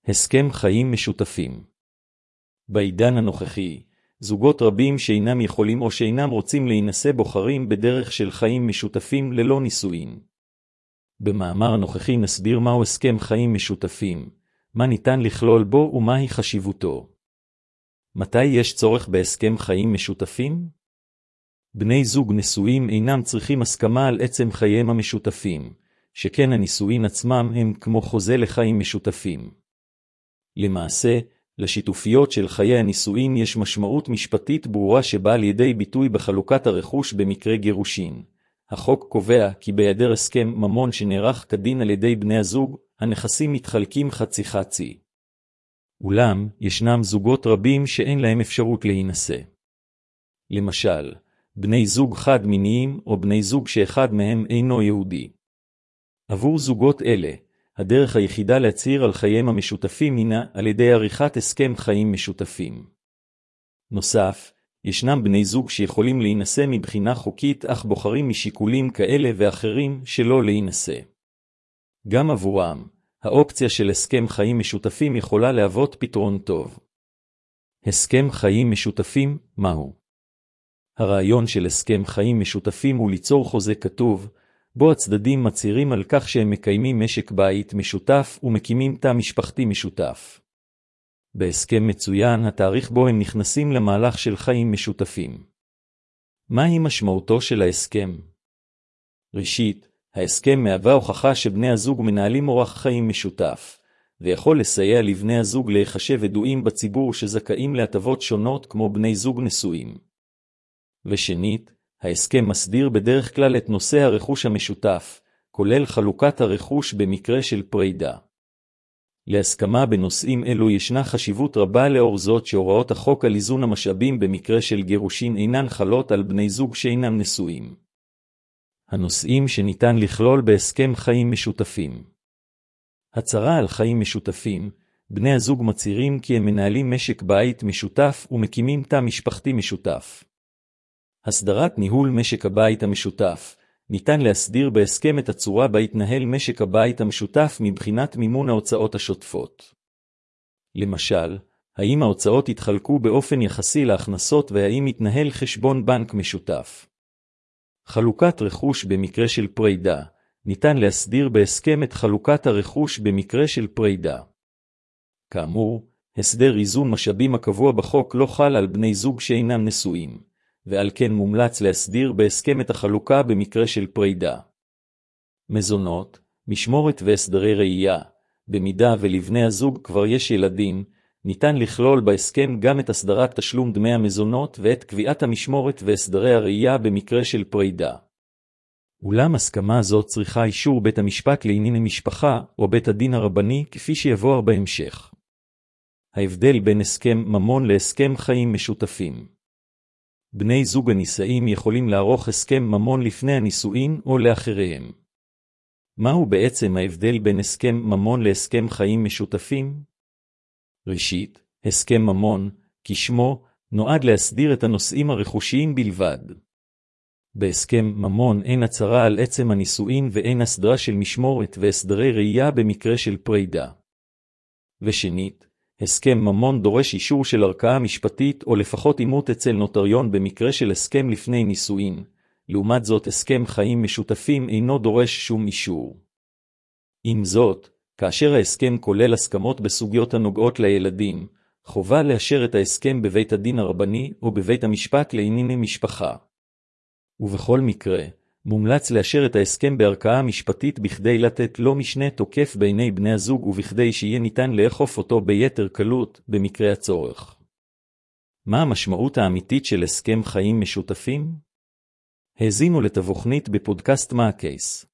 הסכם חיים משותפים. בעידן הנוכחי, זוגות רבים שאינם יכולים או שאינם רוצים להינשא בוחרים בדרך של חיים משותפים ללא נישואין. במאמר הנוכחי נסביר מהו הסכם חיים משותפים, מה ניתן לכלול בו ומהי חשיבותו. מתי יש צורך בהסכם חיים משותפים? בני זוג נשואים אינם צריכים הסכמה על עצם חייהם המשותפים, שכן הנישואין עצמם הם כמו חוזה לחיים משותפים. למעשה, לשיתופיות של חיי הנישואין יש משמעות משפטית ברורה שבאה לידי ביטוי בחלוקת הרכוש במקרה גירושין. החוק קובע כי בהיעדר הסכם ממון שנערך כדין על ידי בני הזוג, הנכסים מתחלקים חצי-חצי. אולם, ישנם זוגות רבים שאין להם אפשרות להינשא. למשל, בני זוג חד-מיניים או בני זוג שאחד מהם אינו יהודי. עבור זוגות אלה, הדרך היחידה להצהיר על חייהם המשותפים הינה על ידי עריכת הסכם חיים משותפים. נוסף, ישנם בני זוג שיכולים להינשא מבחינה חוקית אך בוחרים משיקולים כאלה ואחרים שלא להינשא. גם עבורם, האופציה של הסכם חיים משותפים יכולה להוות פתרון טוב. הסכם חיים משותפים, מהו? הרעיון של הסכם חיים משותפים הוא ליצור חוזה כתוב, בו הצדדים מצהירים על כך שהם מקיימים משק בית משותף ומקימים תא משפחתי משותף. בהסכם מצוין התאריך בו הם נכנסים למהלך של חיים משותפים. מהי משמעותו של ההסכם? ראשית, ההסכם מהווה הוכחה שבני הזוג מנהלים אורח חיים משותף, ויכול לסייע לבני הזוג להיחשב ידועים בציבור שזכאים להטבות שונות כמו בני זוג נשואים. ושנית, ההסכם מסדיר בדרך כלל את נושא הרכוש המשותף, כולל חלוקת הרכוש במקרה של פרידה. להסכמה בנושאים אלו ישנה חשיבות רבה לאור זאת שהוראות החוק על איזון המשאבים במקרה של גירושין אינן חלות על בני זוג שאינם נשואים. הנושאים שניתן לכלול בהסכם חיים משותפים. הצהרה על חיים משותפים, בני הזוג מצהירים כי הם מנהלים משק בית משותף ומקימים תא משפחתי משותף. הסדרת ניהול משק הבית המשותף, ניתן להסדיר בהסכם את הצורה בה יתנהל משק הבית המשותף מבחינת מימון ההוצאות השוטפות. למשל, האם ההוצאות יתחלקו באופן יחסי להכנסות והאם יתנהל חשבון בנק משותף. חלוקת רכוש במקרה של פרידה, ניתן להסדיר בהסכם את חלוקת הרכוש במקרה של פרידה. כאמור, הסדר איזון משאבים הקבוע בחוק לא חל על בני זוג שאינם נשואים. ועל כן מומלץ להסדיר בהסכם את החלוקה במקרה של פרידה. מזונות, משמורת והסדרי ראייה, במידה ולבני הזוג כבר יש ילדים, ניתן לכלול בהסכם גם את הסדרת תשלום דמי המזונות ואת קביעת המשמורת והסדרי הראייה במקרה של פרידה. אולם הסכמה זאת צריכה אישור בית המשפט לענייני משפחה או בית הדין הרבני כפי שיבואר בהמשך. ההבדל בין הסכם ממון להסכם חיים משותפים. בני זוג הנישאים יכולים לערוך הסכם ממון לפני הנישואין או לאחריהם. מהו בעצם ההבדל בין הסכם ממון להסכם חיים משותפים? ראשית, הסכם ממון, כשמו, נועד להסדיר את הנושאים הרכושיים בלבד. בהסכם ממון אין הצהרה על עצם הנישואין ואין הסדרה של משמורת והסדרי ראייה במקרה של פרידה. ושנית, הסכם ממון דורש אישור של ערכאה משפטית או לפחות אימות אצל נוטריון במקרה של הסכם לפני נישואין. לעומת זאת הסכם חיים משותפים אינו דורש שום אישור. עם זאת, כאשר ההסכם כולל הסכמות בסוגיות הנוגעות לילדים, חובה לאשר את ההסכם בבית הדין הרבני או בבית המשפט לענייני משפחה. ובכל מקרה, מומלץ לאשר את ההסכם בערכאה משפטית בכדי לתת לו משנה תוקף בעיני בני הזוג ובכדי שיהיה ניתן לאכוף אותו ביתר קלות במקרה הצורך. מה המשמעות האמיתית של הסכם חיים משותפים? האזינו לתבוכנית בפודקאסט מה הקייס.